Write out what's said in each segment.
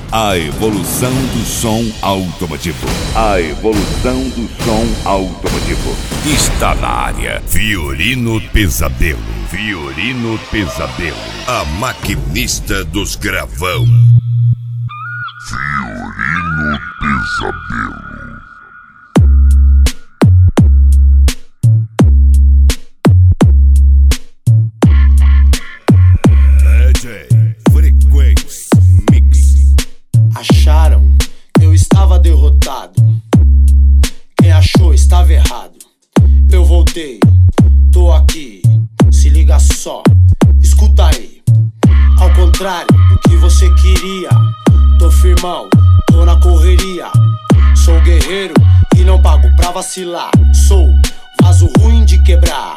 A evolução do som automotivo. A evolução do som automotivo. Está na área. Fiorino Pesadelo. Fiorino Pesadelo. A maquinista dos gravão. Fiorino Pesadelo. Acharam que eu estava derrotado. Quem achou estava errado. Eu voltei, tô aqui. Se liga só, escuta aí. Ao contrário do que você queria, tô firmão, tô na correria. Sou guerreiro e não pago pra vacilar. Sou vaso ruim de quebrar.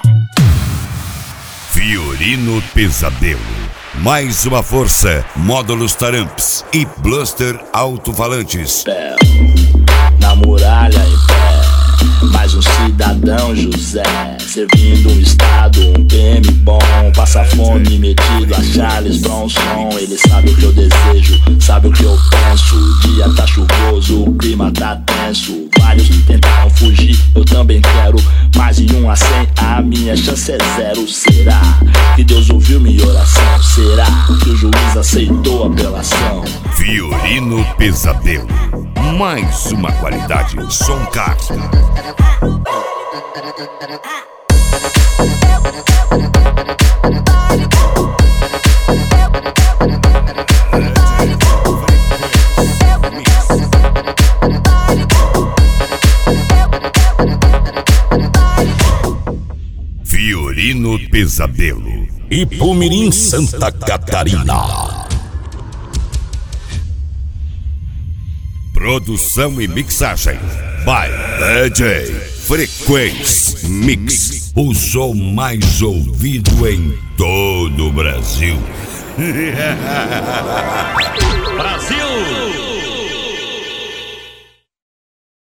Fiorino Pesadelo. Mais uma força, módulos Taramps e Bluster alto-falantes. Pé, na muralha em pé, mais um cidadão José, servindo um estado, um PM bom, passa fome metido a Charles Bronson. Ele sabe o que eu desejo, sabe o que eu penso. O dia tá chuvoso, o clima tá tenso. Vários tentaram fugir, eu também quero. Mais de 1 a 100, a minha chance é 0. Será que Deus ouviu minha oração? Será que o juiz aceitou a apelação? Fiorino Pesadelo. Mais uma qualidade. Som caro. Fiorino Pesadelo. Ipumirim, Santa Catarina. Produção e mixagem by DJ Frequência Mix. O som mais ouvido em todo o Brasil. Brasil!